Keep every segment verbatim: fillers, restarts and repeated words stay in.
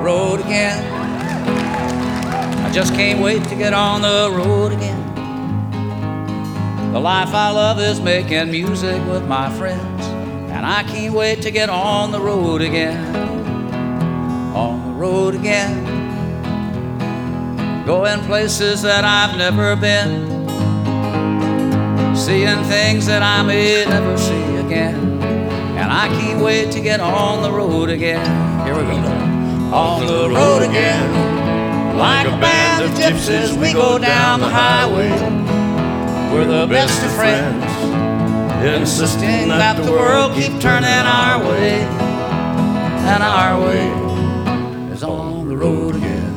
road again. I just can't wait to get on the road again. The life I love is making music with my friends, and I can't wait to get on the road again. On the road again, going places that I've never been, seeing things that I may never see again. And I can't wait to get on the road again. Here we go. On the road again, like a band of gypsies, we go down the highway. We're the best of friends, insisting that the world keep turning our way. And our way is on the road again.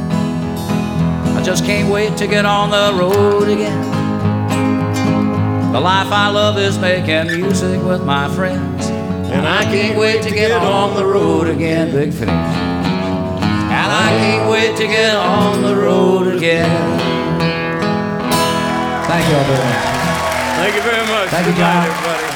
I just can't wait to get on the road again. The life I love is making music with my friends, and I can't wait to get on the road again. Big finish. And I can't wait to get on the road again. Thank you all very much. Thank you very much. Thank you, Good night, John. everybody.